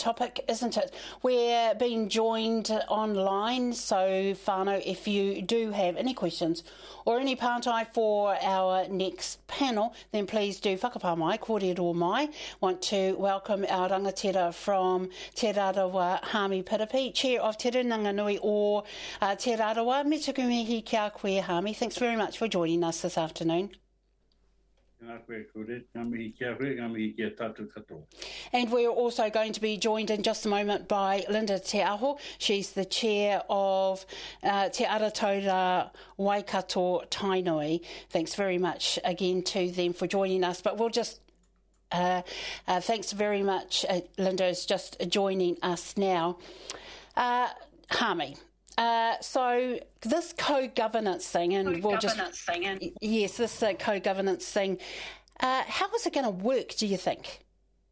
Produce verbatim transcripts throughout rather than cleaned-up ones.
topic, isn't it? We're being joined online, so whānau, if you do have any questions or any pātai for our next panel, then please do whakapā mai, kōrero mai. Want to welcome our rangatira from Te Rarawa, Hami Piripi, Chair of Te Rūnanga o uh, Te Rarawa. Me tuku mihi kia koe, Hami. Thanks very much for joining us this afternoon. And we're also going to be joined in just a moment by Linda Te Aho. She's the chair of uh, Te Arataura Waikato Tainui. Thanks very much again to them for joining us. But we'll just uh, uh, thanks very much. Uh, Linda is just joining us now. Uh, Hami. Uh, so this co-governance thing, and co-governance we'll just thing and... yes, this uh, co-governance thing. Uh, how is it going to work? Do you think?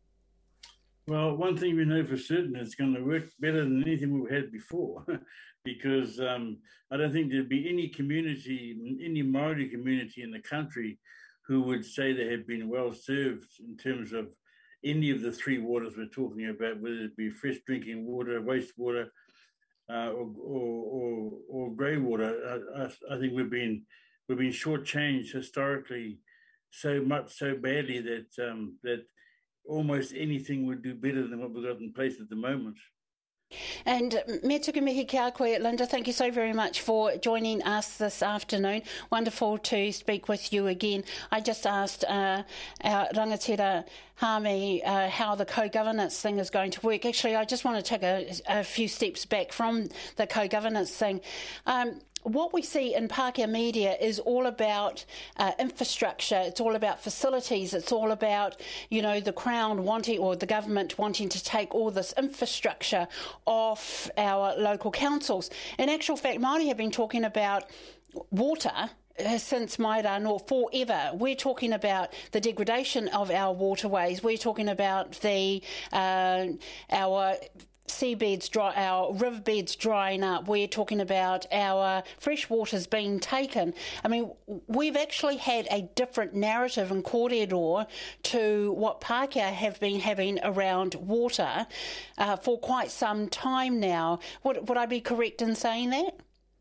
Well, one thing we know for certain, it's going to work better than anything we've had before, because um, I don't think there'd be any community, any Māori community in the country, who would say they have been well served in terms of any of the three waters we're talking about, whether it be fresh drinking water, wastewater. Uh, or, or, or, or grey water. I, I, I think we've been we've been shortchanged historically so much, so badly that um, that almost anything would do better than what we've got in place at the moment. And me tuku mihi kia koe, Linda, thank you so very much for joining us this afternoon. Wonderful to speak with you again. I just asked uh, our rangatira Hami uh, how the co-governance thing is going to work. Actually, I just want to take a, a few steps back from the co-governance thing. Um, What we see in Pākehā media is all about uh, infrastructure, it's all about facilities, it's all about, you know, the Crown wanting, or the government wanting to take all this infrastructure off our local councils. In actual fact, Māori have been talking about water since Maira Nor forever. We're talking about the degradation of our waterways, we're talking about the uh, our seabeds dry, our riverbeds drying up. We're talking about our fresh waters being taken. I mean, we've actually had a different narrative in kōrero to what Pākehā have been having around water uh, for quite some time now. Would, would I be correct in saying that?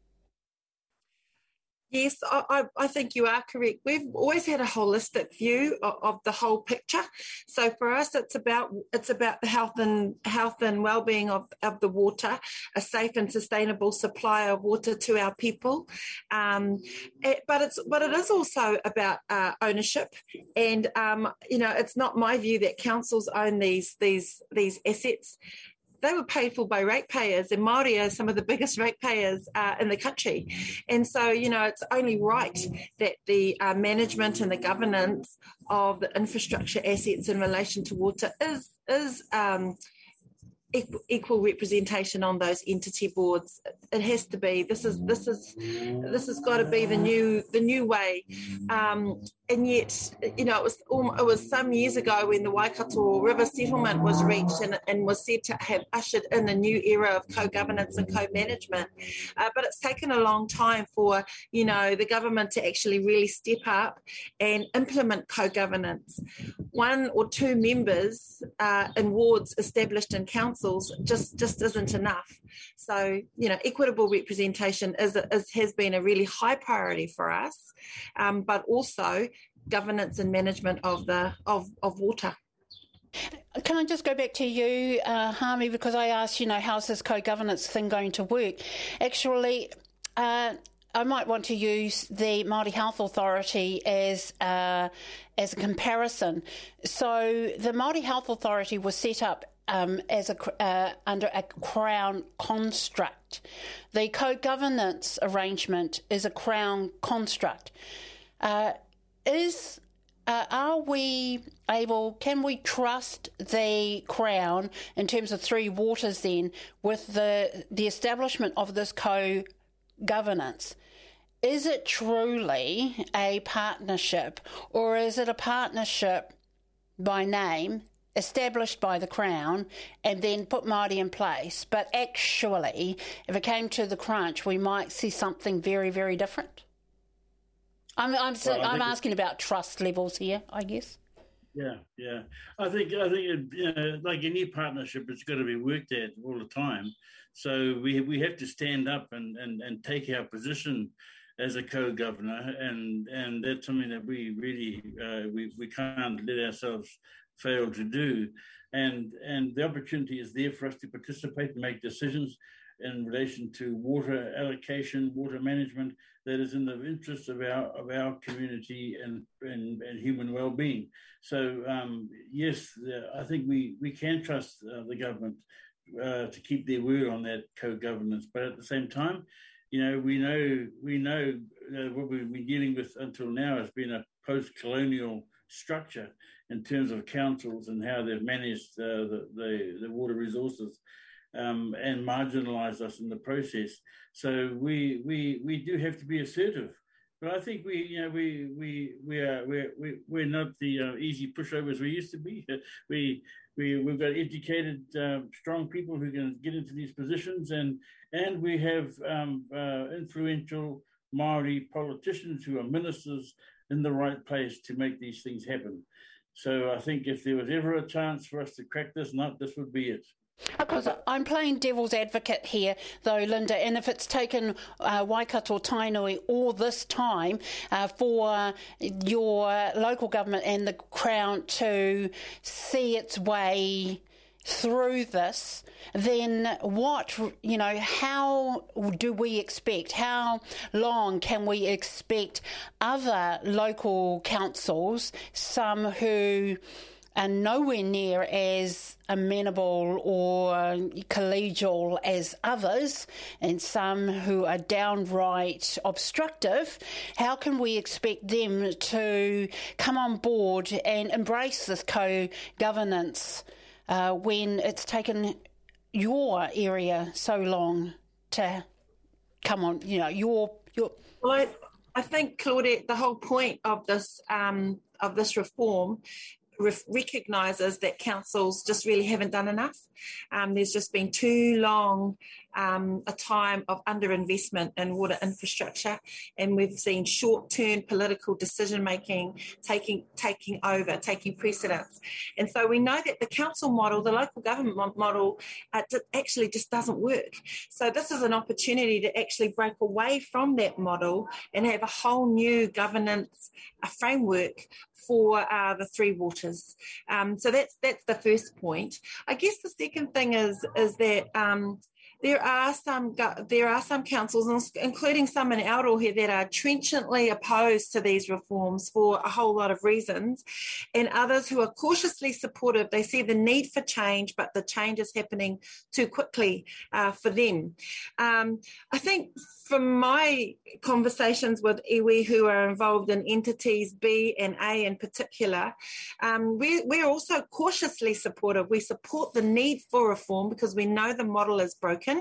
Yes, I, I think you are correct. We've always had a holistic view of, of the whole picture. So for us, it's about it's about the health and health and well-being of, of the water, a safe and sustainable supply of water to our people. Um, it, but it's but it is also about uh, ownership, and um, you know, it's not my view that councils own these these these assets. They were paid for by ratepayers, and Māori are some of the biggest ratepayers uh, in the country. And so, you know, it's only right that the uh, management and the governance of the infrastructure assets in relation to water is is um, equal, equal representation on those entity boards. It has to be. This is this is this has got to be the new the new way. Um, And yet, you know, it was it was some years ago when the Waikato River settlement was reached and, and was said to have ushered in a new era of co-governance and co-management. Uh, but it's taken a long time for, you know, the government to actually really step up and implement co-governance. One or two members uh, in wards established in councils just, just isn't enough. So, you know, equitable representation is, is has been a really high priority for us, um, but also governance and management of the of, of water. Can I just go back to you, uh, Hami, because I asked, you know, how's this co-governance thing going to work? Actually, uh, I might want to use the Māori Health Authority as uh, as a comparison. So the Māori Health Authority was set up Um, as a uh, under a Crown construct. The co-governance arrangement is a Crown construct. Uh, is uh, are we able? Can we trust the Crown in terms of Three Waters then with the the establishment of this co-governance? Is it truly a partnership, or is it a partnership by name, established by the Crown, and then put Māori in place? But actually, if it came to the crunch, we might see something very, very different. I'm, I'm, well, I'm asking about trust levels here, I guess. Yeah, yeah. I think I think it, you know, like any partnership, it's got to be worked at all the time. So we we have to stand up and and, and take our position as a co-governor, and and that's something that we really uh, we we can't let ourselves fail to do. And and the opportunity is there for us to participate and make decisions in relation to water allocation, water management, that is in the interest of our of our community and and, and human well-being. So um, yes, I think we we can trust uh, the government uh, to keep their word on that co-governance, but at the same time, you know, we know we know uh, what we've been dealing with until now has been a post-colonial structure in terms of councils and how they've managed uh, the, the the water resources. Um, and marginalise us in the process. So we we we do have to be assertive. But I think we you know we we we are we're we, we're not the uh, easy pushovers we used to be. We we we've got educated, uh, strong people who can get into these positions, and and we have um, uh, influential Māori politicians who are ministers in the right place to make these things happen. So I think if there was ever a chance for us to crack this nut, this would be it. Because I'm playing devil's advocate here, though, Linda, and if it's taken uh, Waikato Tainui all this time uh, for your local government and the Crown to see its way through this, then what, you know, how do we expect, how long can we expect other local councils, some who are nowhere near as amenable or collegial as others, and some who are downright obstructive, how can we expect them to come on board and embrace this co-governance uh, when it's taken your area so long to come on, you know, your... your well, I, I think, Claudette, the whole point of this um, of this reform recognises that councils just really haven't done enough. Um, there's just been too long um, a time of underinvestment in water infrastructure, and we've seen short-term political decision-making taking taking over, taking precedence. And so we know that the council model, the local government model, uh, actually just doesn't work. So this is an opportunity to actually break away from that model and have a whole new governance a framework for uh, the three waters. Um, so that's that's the first point. I guess the second thing is is that um, there are some there are some councils, including some in Aotearoa here, that are trenchantly opposed to these reforms for a whole lot of reasons, and others who are cautiously supportive. They see the need for change, but the change is happening too quickly uh, for them. Um, I think from my conversations with iwi who are involved in entities B and A in particular, um, we, we're also cautiously supportive. We support the need for reform because we know the model is broken.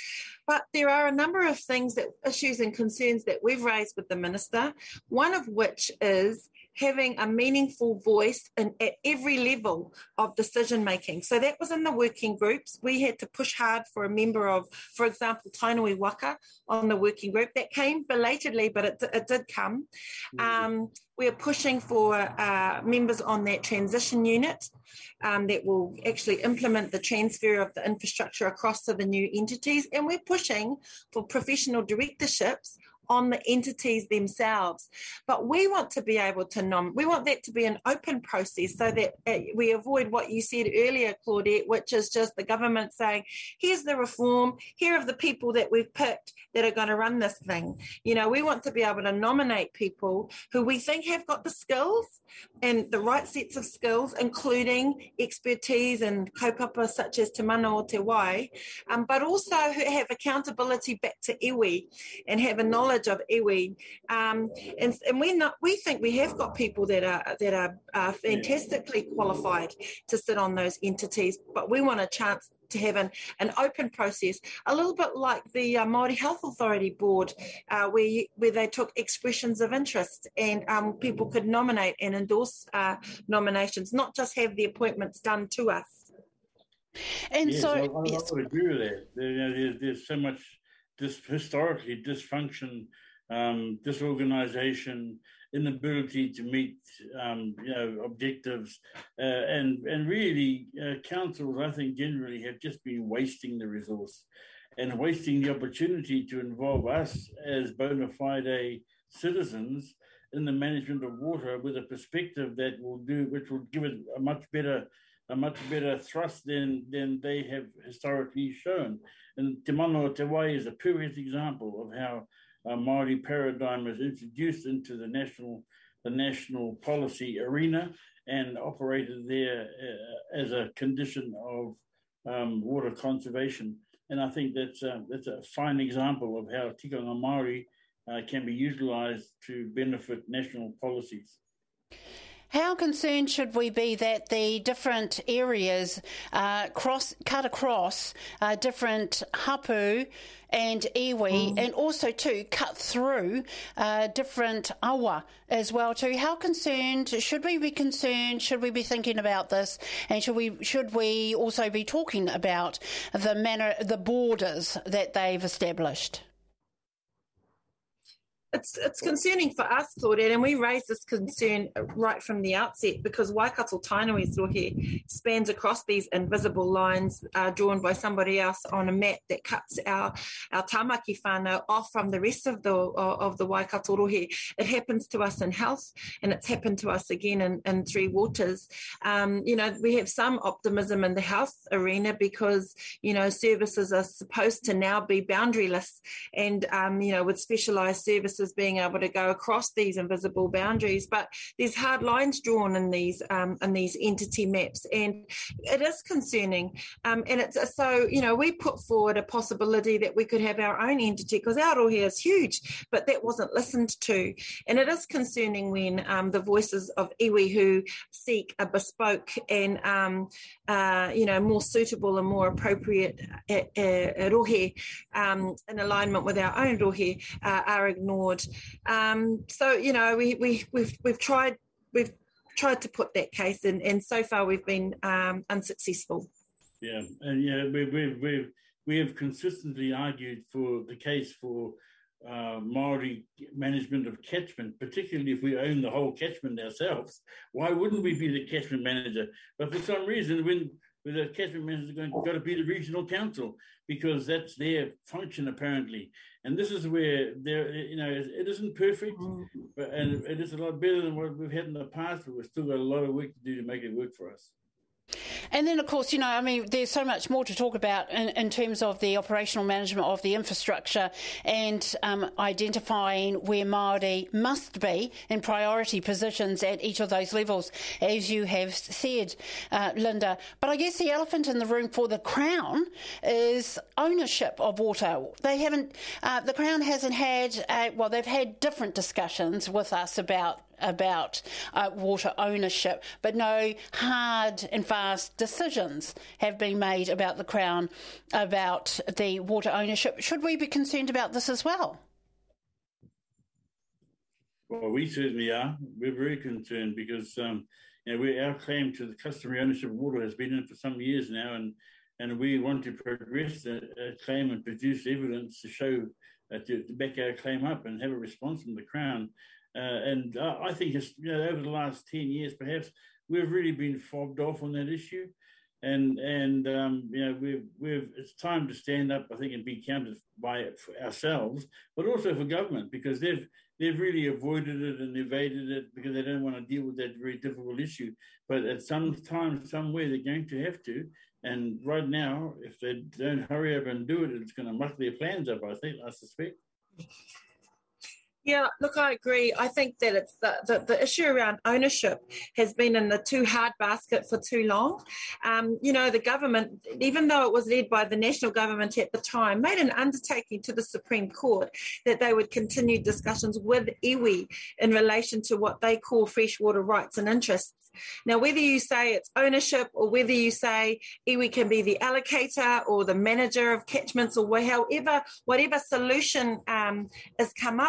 But there are a number of things, that issues and concerns that we've raised with the Minister, one of which is having a meaningful voice in, at every level of decision-making. So that was in the working groups. We had to push hard for a member of, for example, Tainui Waka on the working group. That came belatedly, but it, it did come. Um, we're pushing for uh, members on that transition unit um, that will actually implement the transfer of the infrastructure across to the new entities. And we're pushing for professional directorships on the entities themselves. But we want to be able to nom- we want that to be an open process so that uh, we avoid what you said earlier, Claudette, which is just the government saying, here's the reform, here are the people that we've picked that are going to run this thing. You know, we want to be able to nominate people who we think have got the skills and the right sets of skills, including expertise and kaupapa such as Te Mana o Te Wai, um, but also who have accountability back to iwi and have a knowledge of iwi, um, and, and we not we think we have got people that are that are uh, fantastically qualified to sit on those entities, but we want a chance to have an, an open process, a little bit like the uh, Māori Health Authority Board, uh, where you, where they took expressions of interest and um, people could nominate and endorse uh, nominations, not just have the appointments done to us. And yes, so, I, I, yes. I would agree with that. There, you know, there's, there's so much this historically dysfunction, um, disorganization, inability to meet, um, you know, objectives, uh, and and really uh, councils, I think, generally have just been wasting the resource and wasting the opportunity to involve us as bona fide citizens in the management of water with a perspective that will do, which will give it a much better, a much better thrust than than they have historically shown. And Te Manawa Te Wai is a perfect example of how a Māori paradigm is introduced into the national, the national policy arena and operated there uh, as a condition of um, water conservation. And I think that's a, that's a fine example of how tikanga Māori uh, can be utilised to benefit national policies. How concerned should we be that the different areas uh, cross cut across uh, different hapu and iwi, mm. and also too cut through uh, different awa as well too? How concerned should we be concerned? Should we be thinking about this? And should we should we also be talking about the manner, the borders that they've established? It's it's concerning for us, Claudette, and we raised this concern right from the outset because Waikato Tainoi's rohe spans across these invisible lines uh, drawn by somebody else on a map that cuts our our tamaki whānau off from the rest of the of the Waikato rohe. It happens to us in health, and it's happened to us again in, in Three Waters. Um, you know, we have some optimism in the health arena because, you know, services are supposed to now be boundaryless and, um, you know, with specialised services being able to go across these invisible boundaries, but there's hard lines drawn in these um, in these entity maps, and it is concerning. Um, and it's so you know we put forward a possibility that we could have our own entity because our rohe is huge, but that wasn't listened to, and it is concerning when um, the voices of iwi who seek a bespoke and um, uh, you know more suitable and more appropriate uh, uh, rohe um, in alignment with our own rohe uh, are ignored. Um, so you know we we we've we've tried we've tried to put that case in, and so far we've been um, unsuccessful. Yeah, and yeah, we we we we have consistently argued for the case for uh, Māori management of catchment, particularly if we own the whole catchment ourselves. Why wouldn't we be the catchment manager? But for some reason, when with the catchment managers are going got to be the regional council because that's their function apparently. And this is where there, you know, it isn't perfect, but and it is a lot better than what we've had in the past. But we've still got a lot of work to do to make it work for us. And then, of course, you know, I mean, there's so much more to talk about in, in terms of the operational management of the infrastructure and um, identifying where Māori must be in priority positions at each of those levels, as you have said, uh, Linda. But I guess the elephant in the room for the Crown is ownership of water. They haven't, uh, the Crown hasn't had, uh, well, they've had different discussions with us about about uh, water ownership, but no hard and fast decisions have been made about the Crown about the water ownership. Should we be concerned about this as well? Well, we certainly are. We're very concerned because um, you know, we, our claim to the customary ownership of water has been in for some years now, and, and we want to progress the uh, claim and produce evidence to show, uh, to, to back our claim up and have a response from the Crown. Uh, and uh, I think it's, you know, over the last ten years, perhaps, we've really been fobbed off on that issue. And, and um, you know, we've, we've, it's time to stand up, I think, and be counted by it for ourselves, but also for government, because they've, they've really avoided it and evaded it because they don't want to deal with that very difficult issue. But at some time, somewhere, they're going to have to. And right now, if they don't hurry up and do it, it's going to muck their plans up, I think, I suspect. Yeah, look, I agree. I think that it's the, the, the issue around ownership has been in the too hard basket for too long. Um, you know, the government, even though it was led by the national government at the time, made an undertaking to the Supreme Court that they would continue discussions with iwi in relation to what they call freshwater rights and interests. Now, whether you say it's ownership or whether you say iwi can be the allocator or the manager of catchments or however, whatever solution um, is come up with,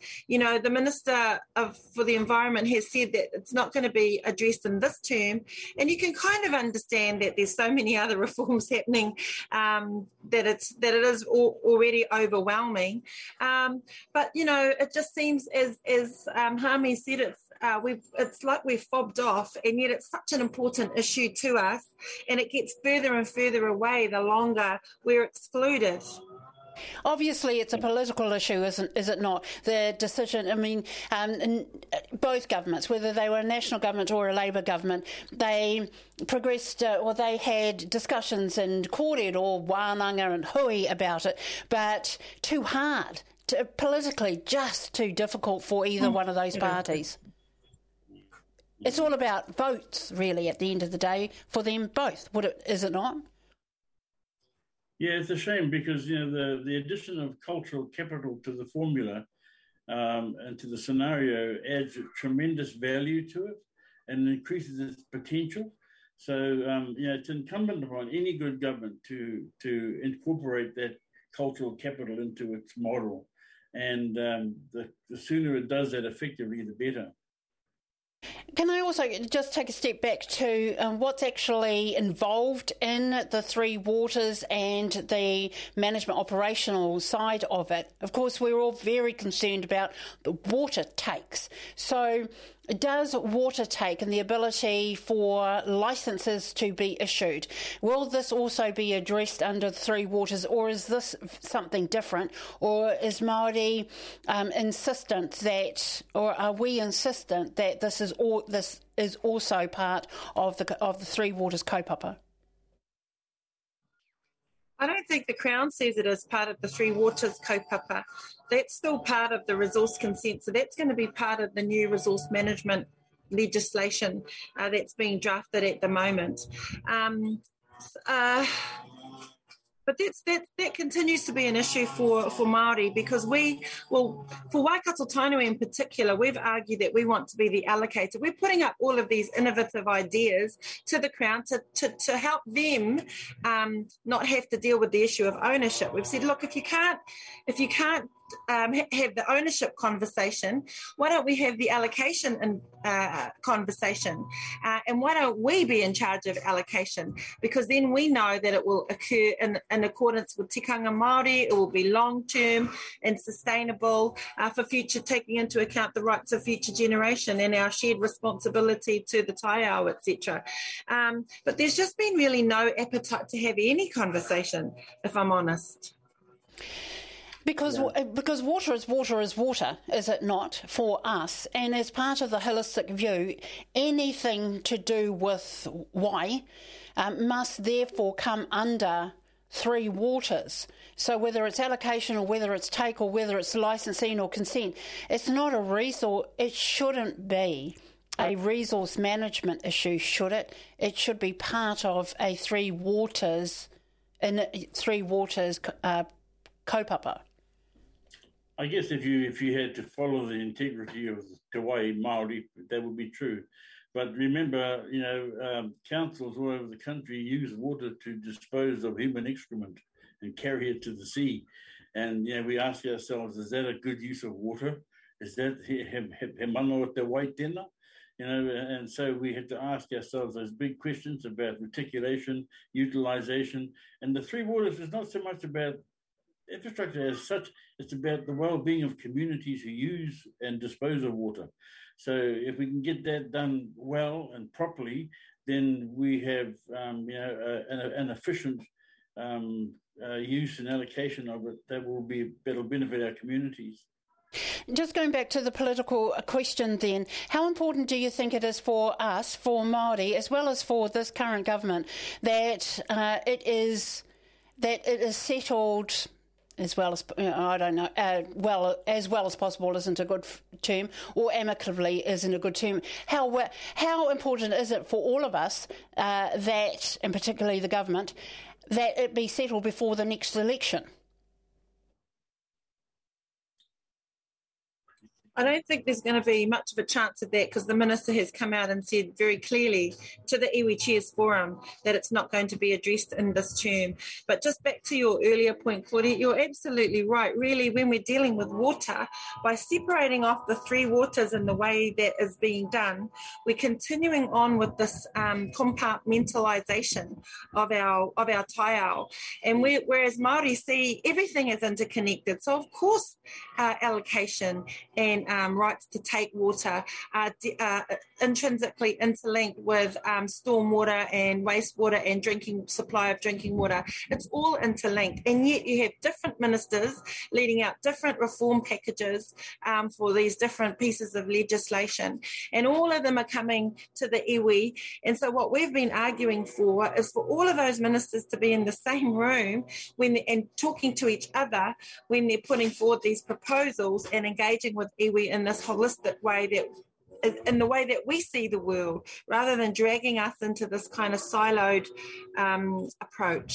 you know, the Minister of for the Environment has said that it's not going to be addressed in this term, and you can kind of understand that there's so many other reforms happening um, that it's that it is al- already overwhelming. Um, but you know, it just seems as as um, Hami said, it's uh, we've it's like we've fobbed off, and yet it's such an important issue to us, and it gets further and further away the longer we're excluded. Obviously, it's a political issue, isn't is it not? The decision, I mean, um, in both governments, whether they were a national government or a Labour government, they progressed, uh, or they had discussions in Kōrero or Wānanga and Hui about it, but too hard, to, politically just too difficult for either one of those parties. It's all about votes, really, at the end of the day, for them both, would it, is it not? Yeah, it's a shame because, you know, the, the addition of cultural capital to the formula um, and to the scenario adds tremendous value to it and increases its potential. So, um, you know, it's incumbent upon any good government to to incorporate that cultural capital into its model. And um, the, the sooner it does that effectively, the better. Can I also just take a step back to um, what's actually involved in the Three Waters and the management operational side of it? Of course, we're all very concerned about the water takes. So does water take and the ability for licences to be issued, will this also be addressed under the Three Waters, or is this something different? Or is Māori um, insistent that, or are we insistent that this is all, this is also part of the of the Three Waters kaupapa? I don't think the Crown sees it as part of the Three Waters kaupapa. That's still part of the resource consent. So that's going to be part of the new resource management legislation uh, that's being drafted at the moment. Um, uh, But that's, that that continues to be an issue for, for Māori because we, well, for Waikato Tainui in particular, we've argued that we want to be the allocator. We're putting up all of these innovative ideas to the Crown to, to, to help them um, not have to deal with the issue of ownership. We've said, look, if you can't, if you can't Um, have the ownership conversation, why don't we have the allocation and, uh, conversation? Uh, and why don't we be in charge of allocation? Because then we know that it will occur in, in accordance with tikanga Māori, it will be long-term and sustainable uh, for future, taking into account the rights of future generation and our shared responsibility to the taiao, et cetera. Um, but there's just been really no appetite to have any conversation, if I'm honest. Because yeah. because water is water is water, is it not, for us? And as part of the holistic view, anything to do with why um, must therefore come under Three Waters. So whether it's allocation or whether it's take or whether it's licensing or consent, it's not a resource. It shouldn't be a resource management issue, should it? It should be part of a Three Waters, in Three Waters uh, kaupapa. I guess if you if you had to follow the integrity of the Te Wai Māori, that would be true. But remember, you know, um, councils all over the country use water to dispose of human excrement and carry it to the sea. And, you know, we ask ourselves, is that a good use of water? Is that he, he, he mana o te wai tēnā? You know, and so we have to ask ourselves those big questions about reticulation, utilisation. And the Three Waters is not so much about infrastructure as such, it's about the well-being of communities who use and dispose of water. So if we can get that done well and properly, then we have um, you know, uh, an, an efficient um, uh, use and allocation of it that will be that'll benefit our communities. Just going back to the political question then, how important do you think it is for us, for Māori, as well as for this current government, that uh, it is that it is settled as well as, you know, I don't know, uh, well as well as possible isn't a good f- term, or amicably isn't a good term. How how important is it for all of us uh, that, and particularly the government, that it be settled before the next election? I don't think there's going to be much of a chance of that because the Minister has come out and said very clearly to the Iwi Chairs Forum that it's not going to be addressed in this term. But just back to your earlier point, Claudia, you're absolutely right. Really, when we're dealing with water, by separating off the three waters in the way that is being done, we're continuing on with this um, compartmentalisation of our of our taiao. And we, whereas Māori see everything is interconnected, so of course uh, allocation and Um, rights to take water are uh, intrinsically interlinked with um, stormwater and wastewater and drinking supply of drinking water. It's all interlinked, and yet you have different ministers leading out different reform packages um, for these different pieces of legislation, and all of them are coming to the iwi. And so what we've been arguing for is for all of those ministers to be in the same room when and talking to each other when they're putting forward these proposals and engaging with iwi in this holistic way, that in the way that we see the world, rather than dragging us into this kind of siloed um, approach.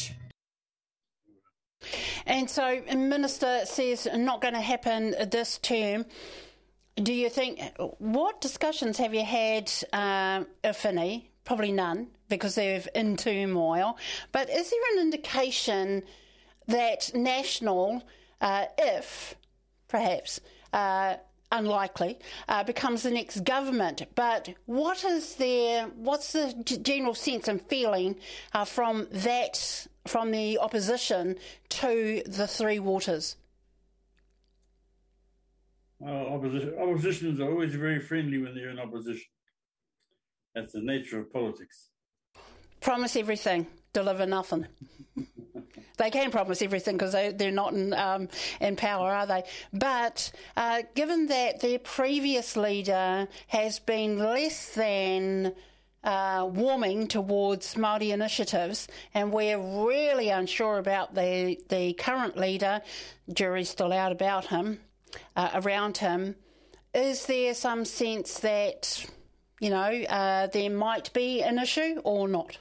And so, the Minister says not going to happen this term. Do you think, what discussions have you had, uh, if any? Probably none, because they're in turmoil. But is there an indication that National, uh, if perhaps, uh, unlikely, uh, becomes the next government? But what is there, what's the g- general sense and feeling uh, from that, from the opposition to the Three Waters? Well, opposition, oppositions are always very friendly when they're in opposition. That's the nature of politics. Promise everything, deliver nothing. They can promise everything because they, they're not in, um, in power, are they? But uh, given that their previous leader has been less than uh, warming towards Māori initiatives, and we're really unsure about the, the current leader, jury's still out about him, uh, around him, is there some sense that, you know, uh, there might be an issue or not?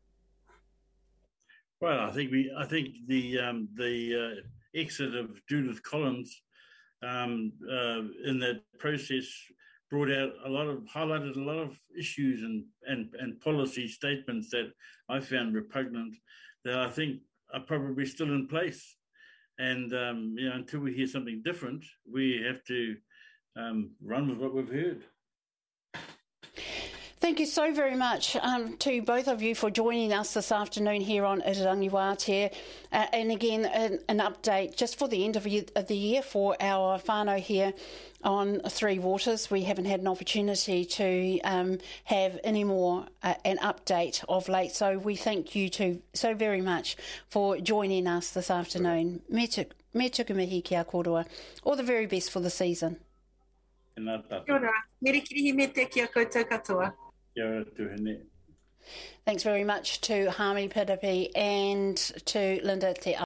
Well, I think we. I think the um, the uh, exit of Judith Collins um, uh, in that process brought out a lot of highlighted a lot of issues and, and and policy statements that I found repugnant, that I think are probably still in place. And um, you know, until we hear something different, we have to um, run with what we've heard. Thank you so very much um, to both of you for joining us this afternoon here on Irirangi Wātea. Uh, and again, an, an update just for the end of the year for our whānau here on Three Waters. We haven't had an opportunity to um, have any more uh, an update of late, so we thank you two so very much for joining us this afternoon. Me tuku mihi ki a korua. All the very best for the season. Kia ora. Mere kirihi me te kia koutou katoa. Thanks very much to Hami Piripi and to Linda Te